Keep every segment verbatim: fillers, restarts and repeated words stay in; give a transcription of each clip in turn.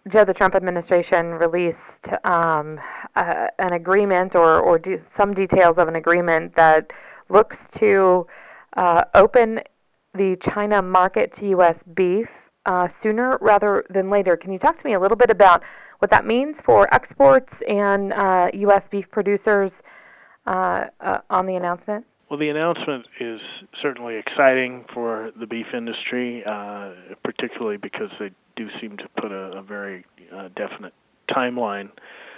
Joe, the Trump administration released um, uh, an agreement or, or de- some details of an agreement that looks to uh, open the China market to U S beef uh, sooner rather than later. Can you talk to me a little bit about what that means for exports and uh, U S beef producers uh, uh, on the announcement? Well, the announcement is certainly exciting for the beef industry, uh, particularly because they do seem to put a, a very uh, definite timeline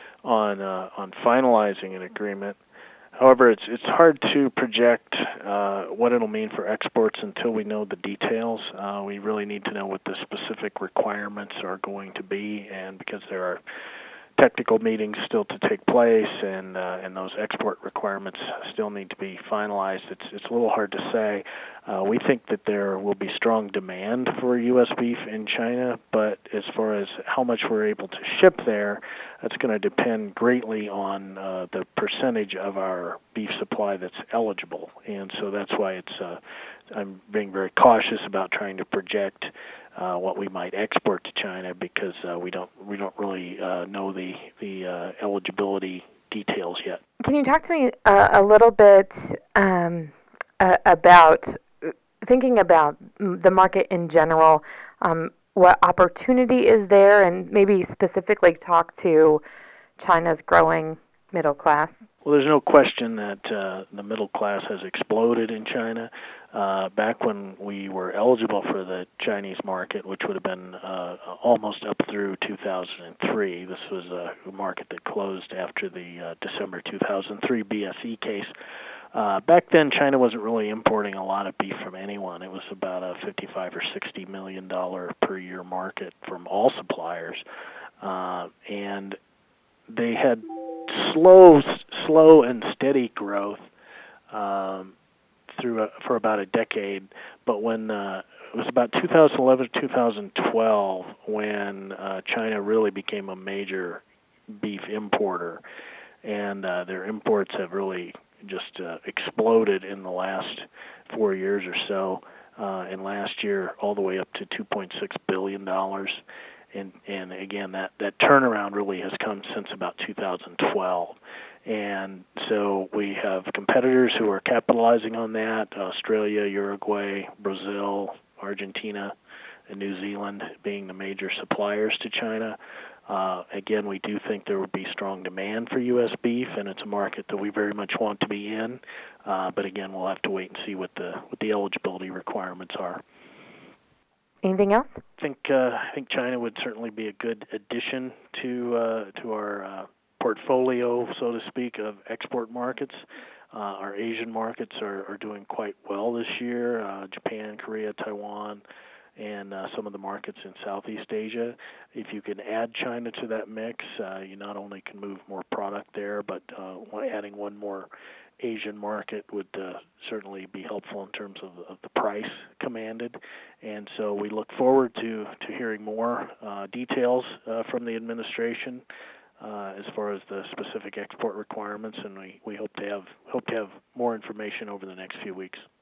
on uh, on finalizing an agreement. However, it's it's hard to project uh, what it'll mean for exports until we know the details. Uh, we really need to know what the specific requirements are going to be, and because there are technical meetings still to take place, and uh, and those export requirements still need to be finalized. It's it's a little hard to say. Uh, we think that there will be strong demand for U S beef in China, but as far as how much we're able to ship there, that's going to depend greatly on uh, the percentage of our beef supply that's eligible, and so that's why it's. Uh, I'm being very cautious about trying to project uh, what we might export to China because uh, we don't we don't really uh, know the the uh, eligibility details yet. Can you talk to me uh, a little bit um, uh, about thinking about the market in general? Um, what opportunity is there, and maybe specifically talk to China's growing middle class? Well, there's no question that uh, the middle class has exploded in China. Uh, back when we were eligible for the Chinese market, which would have been uh, almost up through two thousand three, this was a market that closed after the uh, December two thousand three B S E case. Uh, back then, China wasn't really importing a lot of beef from anyone. It was about a fifty-five or sixty million dollar per year market from all suppliers, uh, and they had slow, slow and steady growth um, through a, for about a decade. But when uh, it was about two thousand eleven to two thousand twelve when uh, China really became a major beef importer, and uh, their imports have really just uh, exploded in the last four years or so. Uh, and last year, all the way up to two point six billion dollars. And, and again, that, that turnaround really has come since about two thousand twelve. And so we have competitors who are capitalizing on that, Australia, Uruguay, Brazil, Argentina, and New Zealand being the major suppliers to China. Uh, again, we do think there will be strong demand for U S beef, and it's a market that we very much want to be in. Uh, but again, we'll have to wait and see what the what the eligibility requirements are. Anything else? I think uh, I think China would certainly be a good addition to uh, to our uh, portfolio, so to speak, of export markets. Uh, our Asian markets are, are doing quite well this year. Uh, Japan, Korea, Taiwan, and uh, some of the markets in Southeast Asia. If you can add China to that mix, uh, you not only can move more product there, but uh, adding one more Asian market would uh, certainly be helpful in terms of, of the price commanded. And so we look forward to, to hearing more uh, details uh, from the administration uh, as far as the specific export requirements, and we, we hope to have hope to have more information over the next few weeks.